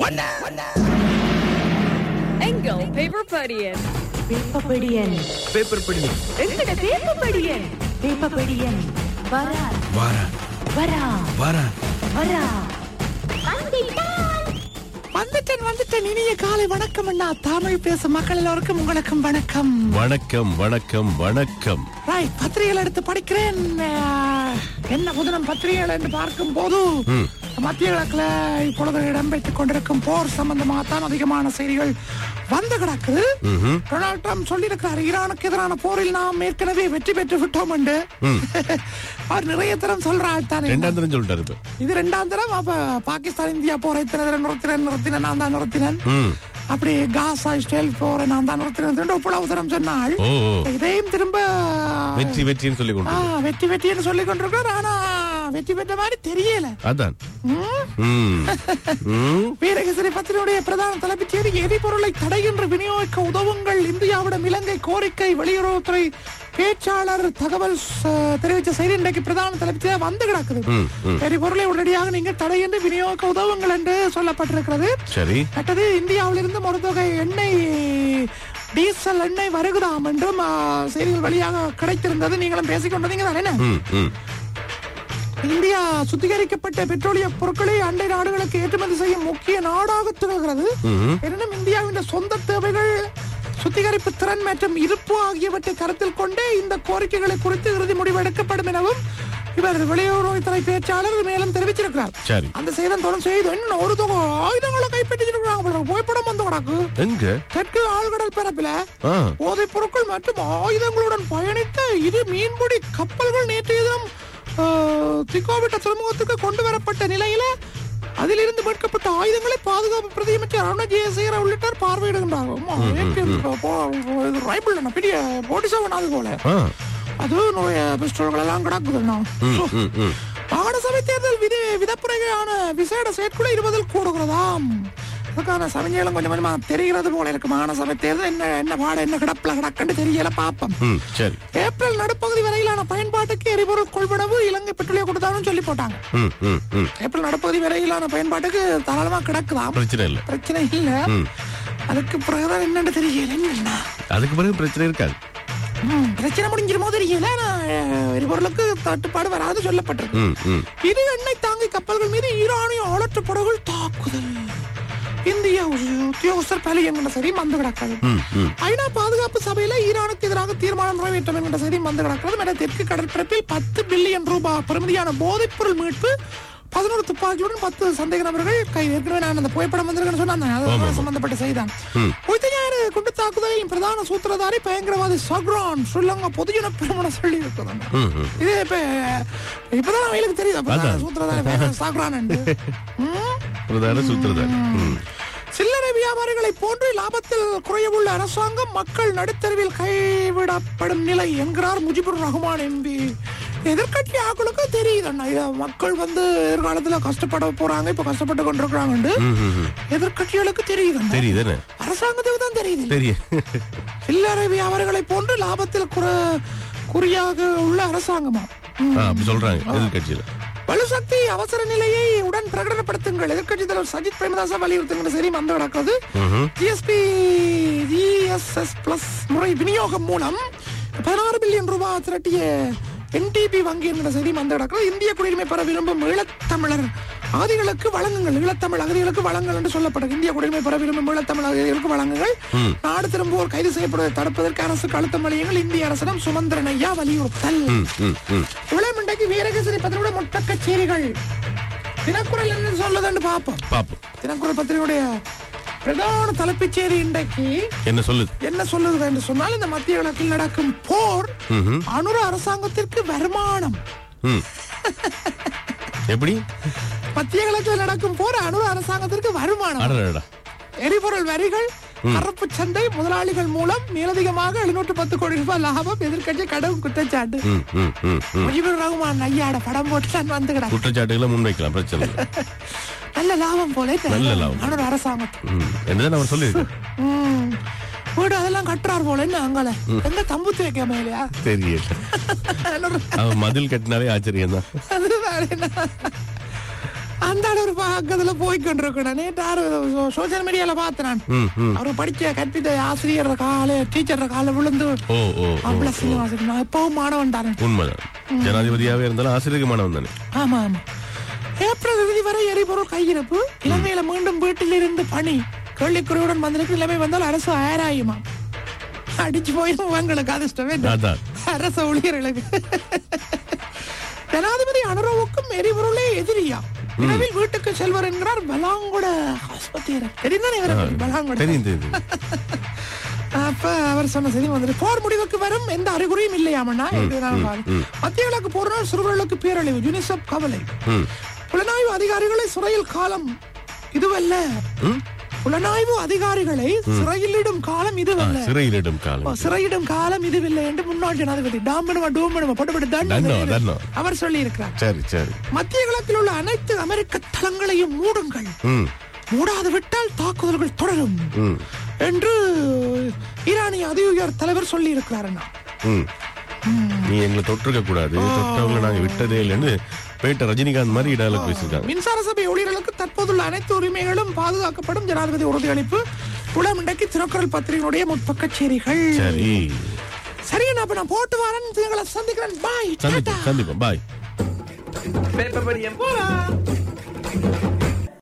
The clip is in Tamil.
எங்கள் பேப்பர் படியன் எங்கட பேப்பர் படியன் வரா வந்துட்டேன் இனிய காலை வணக்கம் அண்ணா. தமிழ் பேச மக்கள் எல்லோருக்கும் உங்களுக்கும் வணக்கம். பத்திரிகைகள் எடுத்து படிக்கிறேன். என்ன புதினம் பத்திரிகைகள் என்று பார்க்கும் போது மத்திய கிழக்குல இப்பொழுது இடம்பெற்றுக் கொண்டிருக்கும் போர் சம்பந்தமாகத்தான் அதிகமான செய்திகள் வந்து கிடக்குது. டொனால்ட் ட்ரம்ப் சொல்லியிருக்கிறார், ஈரானுக்கு எதிரான போரில் நாம் ஏற்கனவே வெற்றி பெற்று விட்டோம் என்று. அவர் நிறைய தரம் சொல்றாள் தானே. இது 2ஆம் தரம். அப்ப பாகிஸ்தான் இந்தியா போரை நிறுத்தின நான் தான் நிறுத்தினேன். அப்படி காசா இஸ்ரேல் போரை நான் தான் நிறுத்தினேன் உப்புளவு தரம் சொன்னாள். இதையும் திரும்ப வெற்றி சொல்லிக் கொண்டிருக்கிறார். ஆனா வெற்றி பெற்ற மாதிரி தெரியல. வீரகேசரி பத்திரிகையுடைய பிரதான தலைப்புச் செய்தி, எரிபொருளை தடையின்றி விநியோகிக்க உதவுங்கள் இந்தியாவிடம் இலங்கை கோரிக்கை. வெளியுறவுத்துறை பேச்சாளர் தகவல் தெரிவித்த செய்தி இன்றைக்கு பிரதான தலைப்புச் வந்து கிடக்குது. எரிபொருளை உடனடியாக நீங்கள் தடையின்றி விநியோகிக்க உதவுங்கள் என்று சொல்லப்பட்டிருக்கிறது. மற்றது இந்தியாவிலிருந்து ஒரு தொகை எண்ணெய் டீசல் எண்ணெய் வருகுதாம் என்றும் செய்திகள் வழியாக கிடைத்திருந்தது. நீங்களும் பேசிக்கொண்டீங்க தானே. இந்தியா சுத்திகரிக்கப்பட்ட பெட்ரோலிய பொருட்களை அண்டை நாடுகளுக்கு ஏற்றுமதி செய்யும் முக்கிய நாடாக திகழ்கிறது. எனினும் இந்தியாவின் சொந்த தேவைகள், சுத்திகரிப்பு திறன் மற்றும் இருப்பு ஆகியவற்றை கருத்தில் கொண்டே இந்த கோரிக்கைகளை குறித்து இறுதி முடிவு எடுக்கப்படும் எனவும் இவர் வெளியுறவுத்துறை பேச்சாளர் மேலும் தெரிவிச்சிருக்கிறார். அந்த செய்தி தொடர்ந்து செய்து ஒரு தொகை ஆயுதங்களை கைப்பற்றிருக்கிறாங்க. புகைப்படம் வந்து கிடக்கு. தெற்கு ஆழ்கடல் பரப்பில போதைப் பொருட்கள் மற்றும் ஆயுதங்களுடன் பயணித்த இரு மீன்பிடி கப்பல்கள் நேற்றைய தினம் திகோவிட்ட துறைமுகத்துக்கு கொண்டு வரப்பட்ட நிலையில அதிலிருந்து மீட்கப்பட்ட ஆயுதங்களை பாதுகாப்பு பிரதியமைச்சர் அருண ஜெயசேகர உள்ளிட்டார் பார்வையிடுகின்றார். பெரிய போட்டிசவன் அது போல அது பிஸ்டல்கள் எல்லாம் கிடக்குதுண்ணா. மாகாண சபை தேர்தல் விதப்புரையான விசேட செயற்குழு 20 கூடுகிறதாம். அதுக்கான சமயங்களும் கொஞ்சம் கொஞ்சமா தெரிகிறது போல இருக்கு. மாகாண சபை தேர்தல் என்ன பாட என்ன கிடக்குன்னு தெரியல. பாப்போம். ஏப்ரல் நடுப்பகுதி வரையிலான பயன்பாட்டுக்கு எரிபொருள் கொள்வனவு இலங்கை பெட்ரோலிய கொடுத்தாலும் சொல்லி போட்டாங்க. ஏப்ரல் நடுப்பகுதி வரையிலான பயன்பாட்டுக்கு தாராளமா கிடக்குதான், பிரச்சனை இல்ல. அதுக்கு பிறகுதான் என்னன்னு தெரியல. அதுக்கு பிறகு பிரச்சனை இருக்காது. பிரச்சனை முடிஞ்சிருமோ தெரியல. எரிபொருளுக்கு தட்டுப்பாடு வராது சொல்லப்பட்டிருக்கு. இரு எண்ணெய் தாங்கி கப்பல்கள் மீது ஈரானிய ஆளற்ற படகுகள் தாக்குதல். இந்திய உத்தியோகஸ்தர் பலி என்கிற செய்தி வந்து கிடக்கிறது. ஐநா பாதுகாப்பு சபையில ஈரானுக்கு எதிராக தீர்மானம் நிறைவேற்றம் என்கிற செய்தி வந்து கிடக்கிறது. தெற்கு கடற்பரப்பில் 10 பில்லியன் ரூபாய் பெறுமதியான போதைப் பொருள் மீட்பு, 11 துப்பாக்கியுடன் 10 சந்தேக நபர்கள் கைது. ஏற்கனவே நான் அந்த புகைப்படம் வந்திருக்கேன்னு சொன்னாங்க. சம்பந்தப்பட்ட செய்திதான். குண்டு தாக்குதலின் பிரதான சூத்திரதாரி பயங்கரவாதி சக்ரான் ஸ்ரீலங்கா பொதுஜன பெருமன சொல்லி இருக்கிறாங்க. இது இப்பதான் அவங்களுக்கு தெரியுது சூத்திரதாரி சக்ரான். சில்லறை வியாபாரிகளை போன்று லாபத்தில் குறையவுள்ள அரசாங்கம் மக்கள் நடுத்தருவில் கைவிடப்படும் நிலை என்கிறார் முஜிபுர் ரஹ்மான் எம்பி. எதிர்கட்சி ஆக்களுக்கு தெரியுது மக்கள் எதிர்காலத்துல கஷ்டப்பட போறாங்க, இப்ப கஷ்டப்பட்டு கொண்டிருக்கிறாங்க. எதிர்கட்சிகளுக்கு தெரியுது, அரசாங்கத்துக்கு தான் தெரியுது. சில்லறை வியாபாரிகளை போன்று லாபத்தில் குறியாக உள்ள அரசாங்கமா சொல்றாங்க எதிர்கட்சியில. வலுசக்தி அவசர நிலையை உடன் பிரகடனப்படுத்துங்கள். எதிர்கட்சி தலைவர் சஜித் பிரேமதாச வலியுறுத்துகிற சரி வந்து நடக்குது. GSS+ முறை விநியோகம் மூலம் 16 பில்லியன் ரூபாய் திரட்டிய NTP வங்கி என்கிற செய்தி வந்து நடக்கிறது. இந்திய குடியுரிமை பெற விரும்பும் ஈழத்தமிழர் அகதிகளுக்கு வழங்குங்கள். ஈழத்தமிழ் அகதிகளுக்கு வழங்கல் என்று சொல்லப்பட்டது. இந்திய குடியுரிமை பெற விரும்பும் ஈழத்தமிழ் அகதிகளுக்கு வழங்குங்கள். நாடு திரும்புவோர் கைது செய்யப்படுவதை தடுப்பதற்கு அரசுக்கு அழுத்தம் அளியுங்கள். இந்திய அரசிடம் சுமந்திரன் ஐயா வலியுறுத்தல். இவ்வளவு இன்றைக்கு வீரகேசரி பத்திரிகையோட மொத்த கச்சேரிகள் தினக்குரல் என்ன சொல்லுதுன்னு பார்ப்போம். தினக்குரல் பத்திரிகையுடைய பிரதான தலைப்புச் செய்தி இன்றைக்கு என்ன சொல்லுது என்று சொன்னால், இந்த மத்திய கிழக்கில் நடக்கும் போர் அனுர அரசாங்கத்திற்கு வருமானம். எப்படி மத்திய கிழக்கில் நடக்கும் போர் அனுர அரசாங்கத்திற்கு வருமானம். எரிபொருள் வரிகள், கருப்பு சந்தை முதலாளிகள் மூலம் மேலதிகமாக 710 கோடி ரூபாய் லாபம். எதிர்கட்சி கடும் குற்றச்சாட்டு. முஜிபுர் ரஹ்மான் ஐயாட படம் போட்டு வந்து குற்றச்சாட்டுகளை முன்வைக்கலாம், பிரச்சனை நல்ல லாபம் போல. நல்ல லாபம் அரசாங்கத்துக்கு அவர் சொல்லி வீடு அதெல்லாம் கட்டுறார் போல. என்ன அங்கால எந்த தம்புத்து வைக்காம இல்லையா தெரியல. மதில் கட்டினாலே ஆச்சரியம் தான். அந்த ஒரு பக்கத்துல போய்கொண்டிருக்கேன். நேற்று சோசியல் மீடியால பார்த்தேன். அவரு படிச்ச கற்பித்த ஆசிரியர் கால டீச்சர் கால விழுந்து எப்பவும் மாணவன் தானே. உண்மைதான். ஜனாதிபதியாவே இருந்தாலும் ஆசிரியருக்கு மாணவன் தானே. ஆமா ஆமா. ஏப்ரல் இறுதி வரை எரிபொருள் கையிருப்பு. இலங்கையில மீண்டும் வீட்டில் இருந்து பணி. கேள்விக்குறையுடன் வந்திருக்கு. இளமை வந்தால் அரசு ஆராயுமா. அடிச்சு போயிடும் உங்களுக்கு அதிர்ஷ்டமே அரச ஊழியர்களுக்கு. ஜனாதிபதி அனுரவுக்கும் எரிபொருளே எதிரியா. இரவில் வீட்டுக்கு செல்வர் என்கிறார் பலாங்குட ஆஸ்பத்திரி. அப்ப அவர் சொன்ன செய்தி வந்துட்டு போர் முடிவுக்கு வரும் எந்த அறிகுறியும் இல்லையாமண்ணா. மத்திய கிழக்கு போரால் சிறுவர்களுக்கு பேரழிவு. யுனிசெப் கவலை. புலனாய்வு அதிகாரிகளை சிறையில் காலம் இதுவல்ல. புலனாய்வு அதிகாரிகளை சிறையிலிடும் காலம் இதுவல்ல. சிறையிடும் காலம் இதுவில்லை என்று முன்னாள் ஜனாதிபதி அவர் சொல்லி இருக்கிறார். மத்திய கிழக்கில் உள்ள அனைத்து அமெரிக்க தளங்களையும் மூடுங்கள். மூடாது விட்டால் தாக்குதல்கள் தொடரும் என்று ஈரானிய அதிகார தலைவர் சொல்லி இருக்கிறார். நீ எங்களை தொற்றுக்க கூடாது, தொட்டவங்களை நாங்க விட்டதே இல்லைன்னு பேட்ட ரஜினிகாந்த் மாதிரி இடாலுக்கு பேசியிருக்காங்க. மின்சார சபை ஊழியர்களுக்கு தற்போதுள்ள அனைத்து உரிமைகளும் பாதுகாக்கப்படும். ஜனாதிபதி உறுதியளிப்பு. புலம் இன்றைக்கு திருக்குறள் பத்திரிகையுடைய முற்பக்க செய்திகள். சரி, நான் போட்டு வரேன். சந்திக்கிறேன். பாய். சந்திப்போம். பாய். பேப்பர் படியம் போலாம்.